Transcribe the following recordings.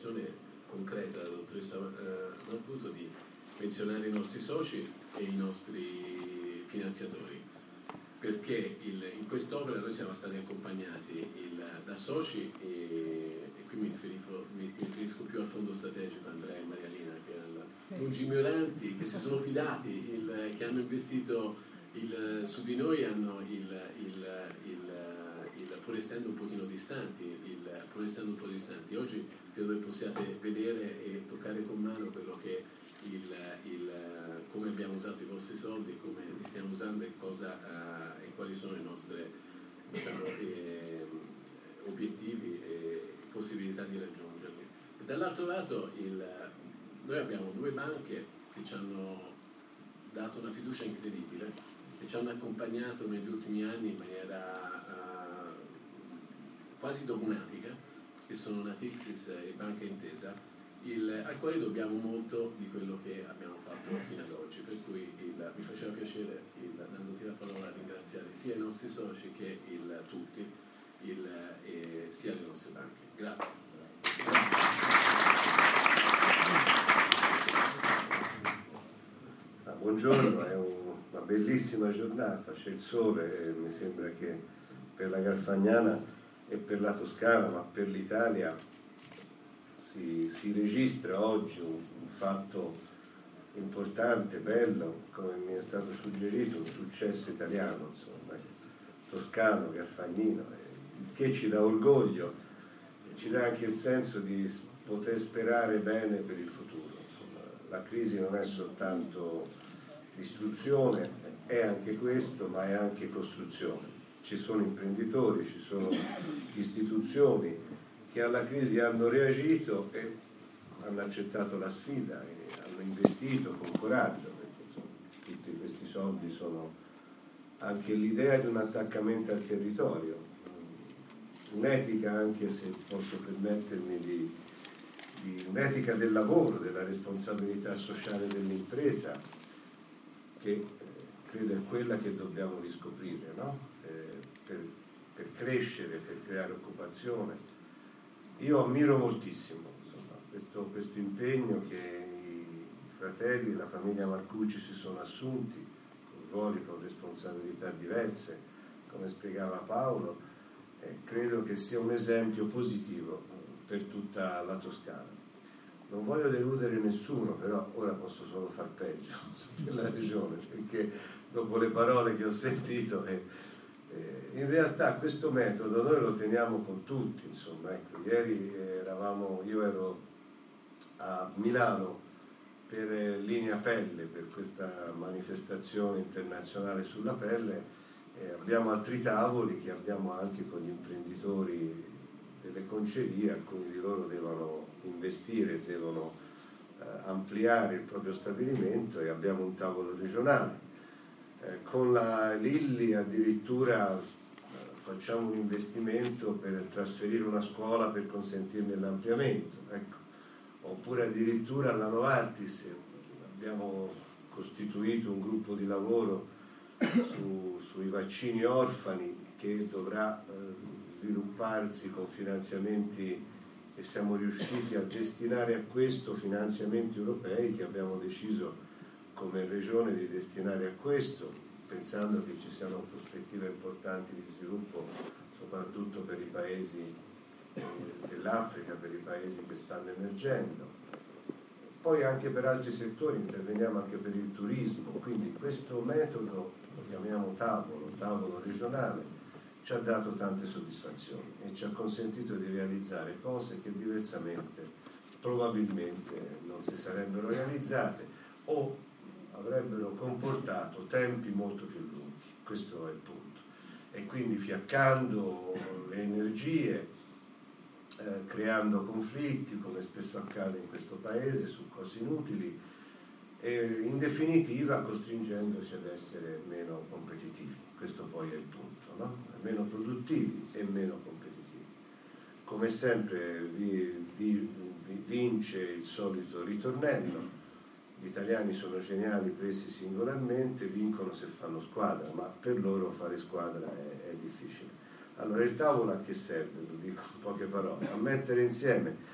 un'intenzione concreta della dottoressa Mancuso di menzionare i nostri soci e i nostri finanziatori, perché in quest'opera noi siamo stati accompagnati da soci e qui mi riferisco più al fondo strategico Andrea e Marialina, che lungimiranti, che si sono fidati, che hanno investito su di noi, hanno pur essendo un pochino distanti, oggi credo che possiate vedere e toccare con mano quello che come abbiamo usato i vostri soldi, come li stiamo usando e quali sono i nostri, diciamo, obiettivi e possibilità di raggiungerli. E dall'altro lato noi abbiamo due banche che ci hanno dato una fiducia incredibile, che ci hanno accompagnato negli ultimi anni in maniera quasi dogmatica, che sono Natixis e Banca Intesa, ai quali dobbiamo molto di quello che abbiamo fatto fino ad oggi, per cui mi faceva piacere, dandoti la parola, ringraziare sia i nostri soci che tutti, sia le nostre banche. Grazie. Buongiorno, è una bellissima giornata, c'è il sole e mi sembra che per la Garfagnana e per la Toscana, ma per l'Italia si registra oggi un fatto importante, bello, come mi è stato suggerito, un successo italiano, insomma, toscano, garfagnino, che ci dà orgoglio, ci dà anche il senso di poter sperare bene per il futuro. Insomma, la crisi non è soltanto distruzione, è anche questo, ma è anche costruzione. Ci sono imprenditori, ci sono istituzioni che alla crisi hanno reagito e hanno accettato la sfida e hanno investito con coraggio, perché insomma, tutti questi soldi sono anche l'idea di un attaccamento al territorio, un'etica, anche se posso permettermi di un'etica del lavoro, della responsabilità sociale dell'impresa, che credo è quella che dobbiamo riscoprire, no? Per crescere, per creare occupazione. Io ammiro moltissimo, insomma, questo impegno che i fratelli, la famiglia Marcucci si sono assunti, con ruoli, con responsabilità diverse, come spiegava Paolo, credo che sia un esempio positivo per tutta la Toscana. Non voglio deludere nessuno, però ora posso solo far peggio per la regione, perché dopo le parole che ho sentito, in realtà questo metodo noi lo teniamo con tutti, insomma, ecco, ieri io ero a Milano per Linea Pelle, per questa manifestazione internazionale sulla pelle, abbiamo altri tavoli che abbiamo anche con gli imprenditori delle concerie, alcuni di loro devono investire, devono ampliare il proprio stabilimento e abbiamo un tavolo regionale. Con la Lilli addirittura facciamo un investimento per trasferire una scuola per consentirne l'ampliamento, ecco. Oppure addirittura alla Novartis abbiamo costituito un gruppo di lavoro sui vaccini orfani che dovrà svilupparsi con finanziamenti e siamo riusciti a destinare a questo finanziamenti europei che abbiamo deciso come regione di destinare a questo, pensando che ci siano prospettive importanti di sviluppo soprattutto per i paesi dell'Africa, per i paesi che stanno emergendo. Poi anche per altri settori interveniamo anche per il turismo, quindi questo metodo, lo chiamiamo tavolo regionale, ci ha dato tante soddisfazioni e ci ha consentito di realizzare cose che diversamente probabilmente non si sarebbero realizzate o avrebbero comportato tempi molto più lunghi, questo è il punto. E quindi fiaccando le energie, creando conflitti, come spesso accade in questo paese, su cose inutili, e in definitiva costringendoci ad essere meno competitivi. Questo poi è il punto, no? Meno produttivi e meno competitivi. Come sempre vince il solito ritornello: gli italiani sono geniali presi singolarmente, vincono se fanno squadra, ma per loro fare squadra è difficile. Allora il tavolo a che serve? Lo dico in poche parole: a mettere insieme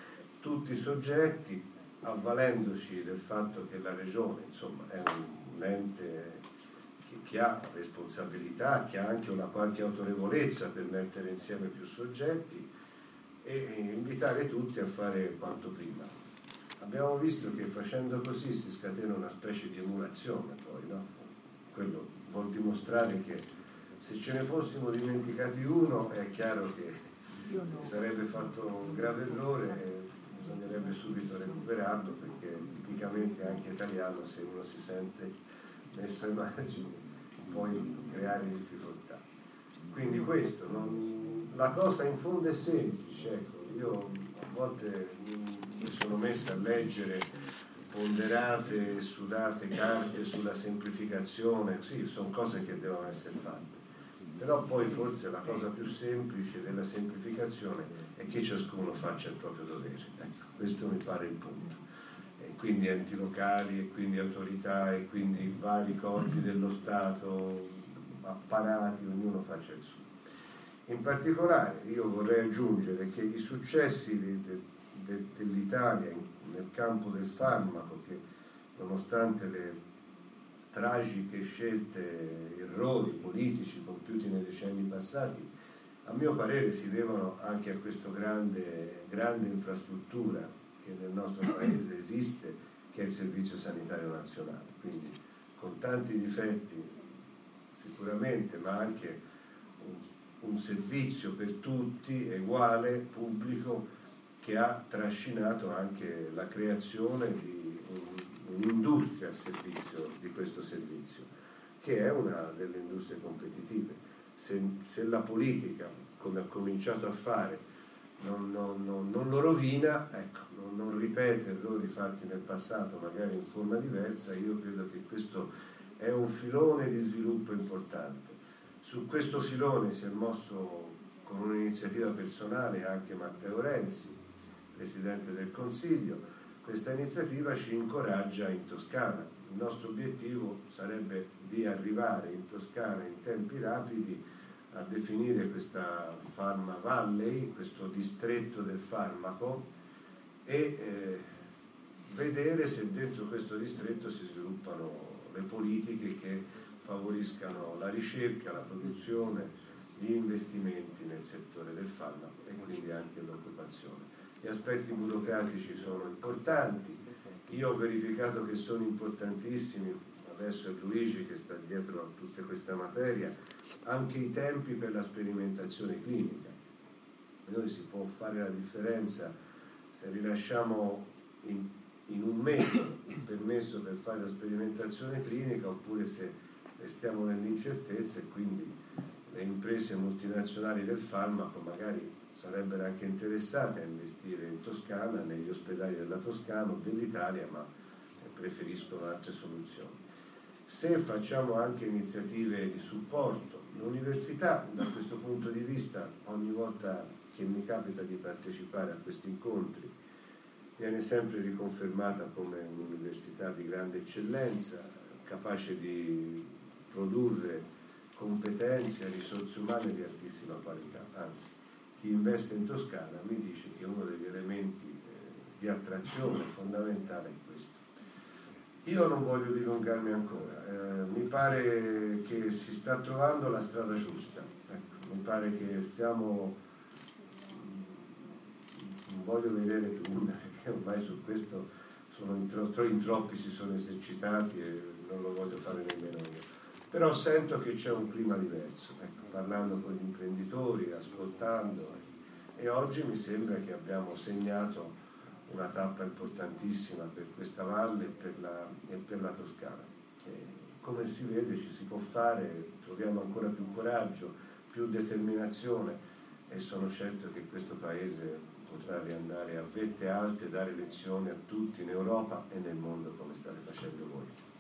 tutti soggetti, avvalendoci del fatto che la regione insomma è un ente che ha responsabilità, che ha anche una qualche autorevolezza per mettere insieme più soggetti e invitare tutti a fare quanto prima. Abbiamo visto che facendo così si scatena una specie di emulazione poi, no? Quello vuol dimostrare che se ce ne fossimo dimenticati uno è chiaro che si sarebbe fatto un grave errore e bisognerebbe subito recuperarlo, perché tipicamente anche italiano, se uno si sente messo ai margini puoi creare difficoltà. Quindi questo, la cosa in fondo è semplice, ecco, io a volte mi sono messa a leggere ponderate e sudate carte sulla semplificazione, sì, sono cose che devono essere fatte, però poi forse la cosa più semplice della semplificazione è che ciascuno faccia il proprio dovere, ecco, questo mi pare il punto. E quindi enti locali, e quindi autorità, e quindi vari corpi dello Stato, apparati, ognuno faccia il suo. In particolare io vorrei aggiungere che i successi dell'Italia nel campo del farmaco, che nonostante le tragiche scelte, errori politici compiuti nei decenni passati, a mio parere si devono anche a questa grande infrastruttura che nel nostro paese esiste, che è il Servizio Sanitario Nazionale, quindi con tanti difetti sicuramente, ma anche un servizio per tutti, uguale, pubblico, che ha trascinato anche la creazione di un'industria al servizio di questo servizio, che è una delle industrie competitive. Se la politica, come ha cominciato a fare, non lo rovina, ecco, non ripete errori fatti nel passato, magari in forma diversa, io credo che questo è un filone di sviluppo importante. Su questo filone si è mosso con un'iniziativa personale anche Matteo Renzi, Presidente del Consiglio. Questa iniziativa ci incoraggia in Toscana. Il nostro obiettivo sarebbe di arrivare in Toscana in tempi rapidi a definire questa Pharma Valley, questo distretto del farmaco, e vedere se dentro questo distretto si sviluppano le politiche che favoriscano la ricerca, la produzione, gli investimenti nel settore del farmaco e quindi anche l'occupazione. Gli aspetti burocratici sono importanti, io ho verificato che sono importantissimi, adesso è Luigi che sta dietro a tutta questa materia, anche i tempi per la sperimentazione clinica. Noi si può fare la differenza se rilasciamo in un mese il permesso per fare la sperimentazione clinica oppure se restiamo nell'incertezza, e quindi le imprese multinazionali del farmaco magari sarebbero anche interessate a investire in Toscana, negli ospedali della Toscana o dell'Italia, ma preferiscono altre soluzioni. Se facciamo anche iniziative di supporto, l'università da questo punto di vista, ogni volta che mi capita di partecipare a questi incontri, viene sempre riconfermata come un'università di grande eccellenza, capace di produrre competenze e risorse umane di altissima qualità. Anzi, chi investe in Toscana mi dice che uno degli elementi di attrazione fondamentale è questo. Io non voglio dilungarmi ancora, mi pare che si sta trovando la strada giusta, ecco, mi pare che siamo, non voglio vedere tunnel, perché ormai su questo in troppi si sono esercitati e non lo voglio fare nemmeno io, però sento che c'è un clima diverso, ecco, parlando con gli imprenditori, ascoltando, e oggi mi sembra che abbiamo segnato una tappa importantissima per questa valle e per la Toscana. Come si vede ci si può fare, troviamo ancora più coraggio, più determinazione, e sono certo che questo Paese potrà riandare a vette alte, dare lezioni a tutti in Europa e nel mondo come state facendo voi.